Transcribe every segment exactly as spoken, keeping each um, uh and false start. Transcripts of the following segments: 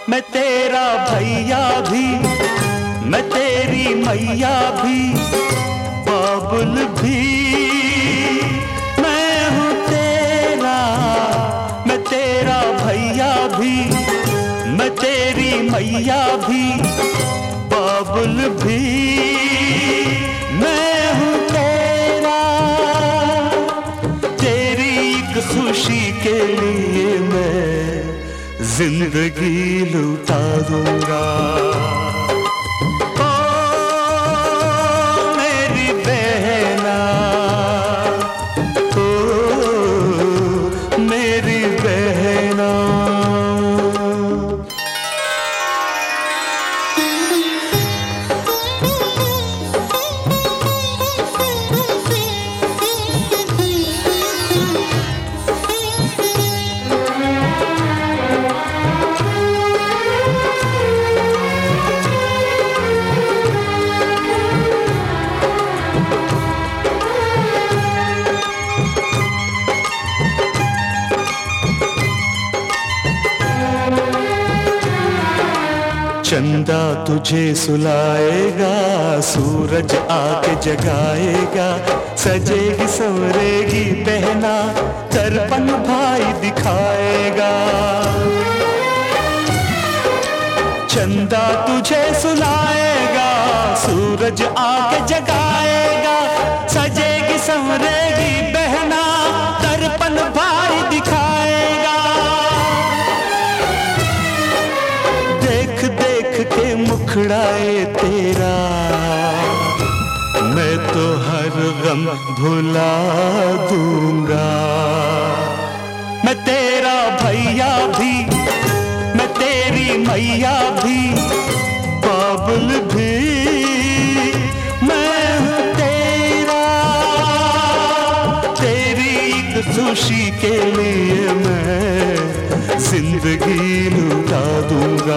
मैं तेरा भैया भी, मैं तेरी मैया भी, बाबुल भी मैं हूँ तेरा। मैं तेरा भैया भी, मैं तेरी मैया भी, बाबुल भी मैं हूँ तेरा। तेरी एक खुशी के लिए मैं जिंदगी लुटा दूंगा। ओ मेरी बहना, ओ मेरी बहना। चंदा तुझे सुलाएगा, सूरज आके जगाएगा, सजेगी संवरेगी बहना, दर्पण भाई दिखाएगा। चंदा तुझे सुलाएगा, सूरज आके जगाएगा, सजेगी संवरेगी बहना, दर्पण भाई दिखाएगा। देख देख के मुखड़ाए तेरा, मैं तो हर गम भुला दूंगा। मैं तेरा भैया भी, मैं तेरी मैया भी, बाबुल भी मैं हूँ तेरा। तेरी एक खुशी के लिए मैं जिंदगी लुटा दूंगा।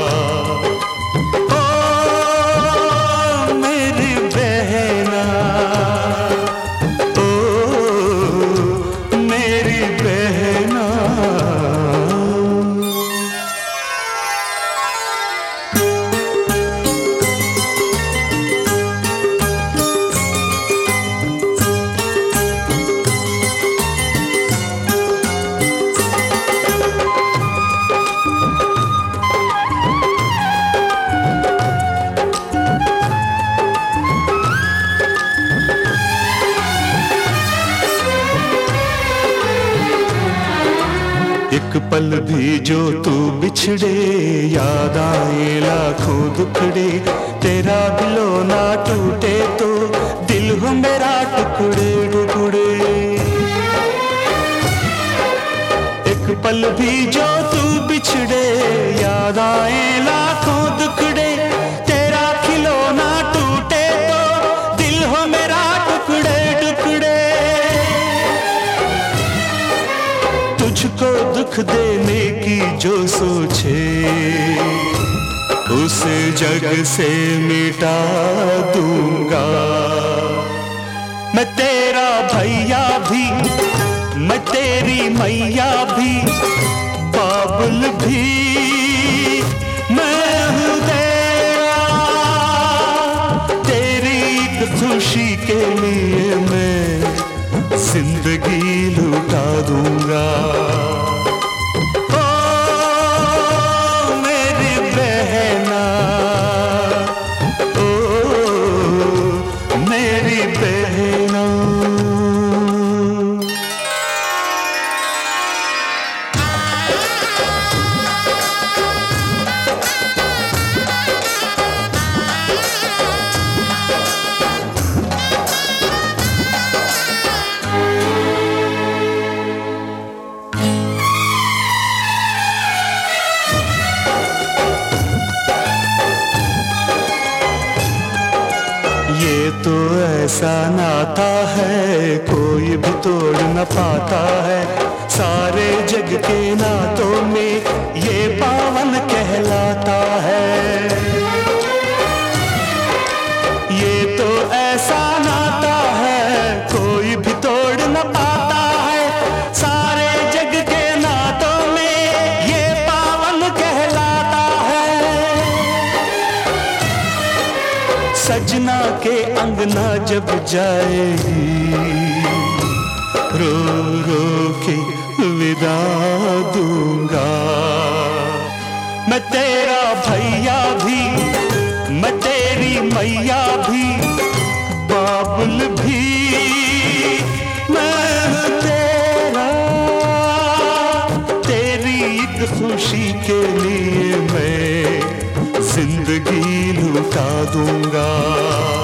एक पल भी जो तू बिछड़े, याद आए लाखों दुखड़े, तेरा दिलो ना टूटे तो दिल हो मेरा टुकड़े टुकड़े। एक पल भी जो तू बिछड़े, याद आए लाखों दुखड़े, तेरा खिलौना टूटे तो दिल हो मेरा टुकड़े टुकड़े। तुझको दुख देने की जो सोचे, उसे जग से मिटा दूंगा। मैं तेरा भैया भी, मैं तेरी मैया भी, बाबुल भी मैं हूँ तेरा। तेरी एक खुशी के लिए मैं जिंदगी लुटा दूंगा। ओ मेरी बहना, ओ मेरी बहना। ये तो ऐसा नाता है कोई भी तोड़ न पाता है, सारे जग के नातों में ये पावन कहलाता है। ये तो ऐसा नाता है कोई भी तोड़ न पाता है, सारे जग के नातों में ये पावन कहलाता सजना के अंगना जब जाएगी, रो रो के विदा दूंगा। मैं तेरा भैया भी, मैं तेरी मैया भी, बाबुल भी मैं हूँ तेरा। तेरी एक खुशी के लिए मैं जिंदगी लुटा दूंगा।